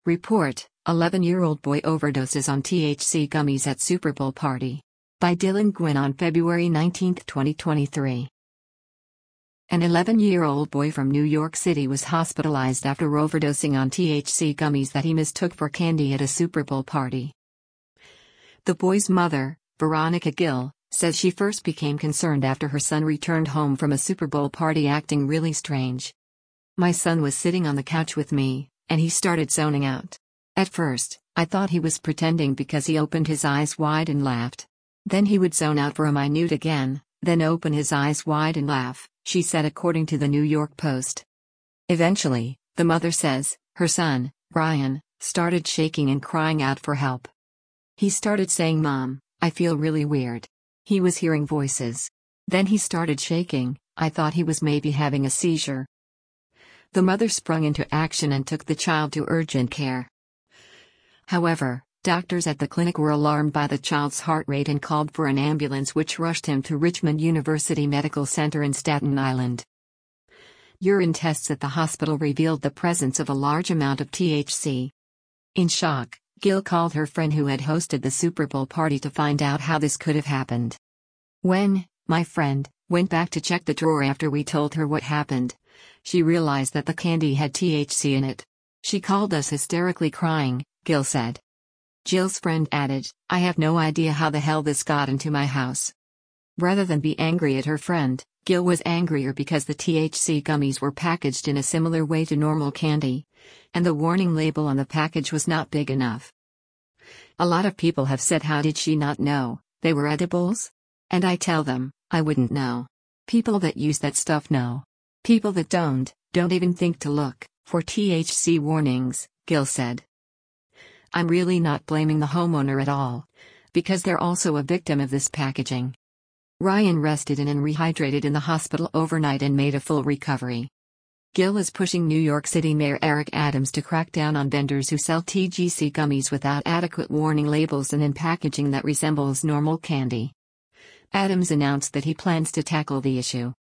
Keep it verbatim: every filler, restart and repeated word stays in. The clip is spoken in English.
Report: eleven-year-old boy overdoses on T H C gummies at Super Bowl party. By Dylan Gwynn on February nineteenth, twenty twenty-three. An eleven-year-old boy from New York City was hospitalized after overdosing on T H C gummies that he mistook for candy at a Super Bowl party. The boy's mother, Veronica Gill, says she first became concerned after her son returned home from a Super Bowl party acting really strange. "My son was sitting on the couch with me, and he started zoning out. At first, I thought he was pretending because he opened his eyes wide and laughed. Then he would zone out for a minute again, then open his eyes wide and laugh," she said, according to the New York Post. Eventually, the mother says, her son, Ryan, started shaking and crying out for help. "He started saying, 'Mom, I feel really weird.' He was hearing voices. Then he started shaking. I thought he was maybe having a seizure." The mother sprung into action and took the child to urgent care. However, doctors at the clinic were alarmed by the child's heart rate and called for an ambulance, which rushed him to Richmond University Medical Center in Staten Island. Urine tests at the hospital revealed the presence of a large amount of T H C. In shock, Gill called her friend who had hosted the Super Bowl party to find out how this could have happened. "When my friend went back to check the drawer after we told her what happened, she realized that the candy had T H C in it. She called us hysterically crying," Gill said. Jill's friend added, "I have no idea how the hell this got into my house." Rather than be angry at her friend, Gill was angrier because the T H C gummies were packaged in a similar way to normal candy, and the warning label on the package was not big enough. "A lot of people have said, how did she not know they were edibles? And I tell them, I wouldn't know. People that use that stuff know. People that don't, don't even think to look for T H C warnings," Gill said. "I'm really not blaming the homeowner at all, because they're also a victim of this packaging." Ryan rested in and rehydrated in the hospital overnight and made a full recovery. Gill is pushing New York City Mayor Eric Adams to crack down on vendors who sell T H C gummies without adequate warning labels and in packaging that resembles normal candy. Adams announced that he plans to tackle the issue.